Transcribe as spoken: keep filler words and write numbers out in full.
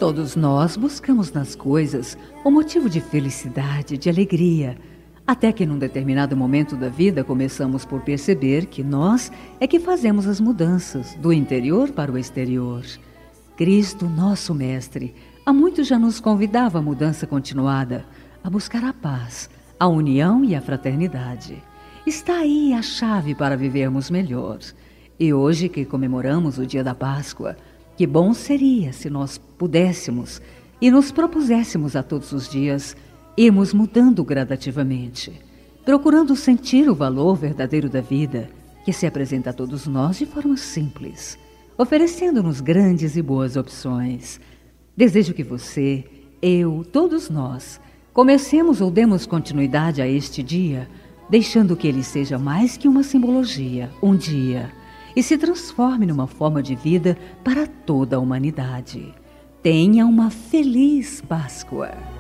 Todos nós buscamos nas coisas o motivo de felicidade, de alegria, até que num determinado momento da vida começamos por perceber que nós é que fazemos as mudanças do interior para o exterior. Cristo, nosso Mestre, há muito já nos convidava à mudança continuada, a buscar a paz, a união e a fraternidade. Está aí a chave para vivermos melhor. E hoje que comemoramos o dia da Páscoa, que bom seria se nós pudéssemos e nos propuséssemos a todos os dias irmos mudando gradativamente, procurando sentir o valor verdadeiro da vida, que se apresenta a todos nós de forma simples, oferecendo-nos grandes e boas opções. Desejo que você, eu, todos nós, comecemos ou demos continuidade a este dia, deixando que ele seja mais que uma simbologia, um dia, e se transforme numa forma de vida para toda a humanidade. Tenha uma feliz Páscoa!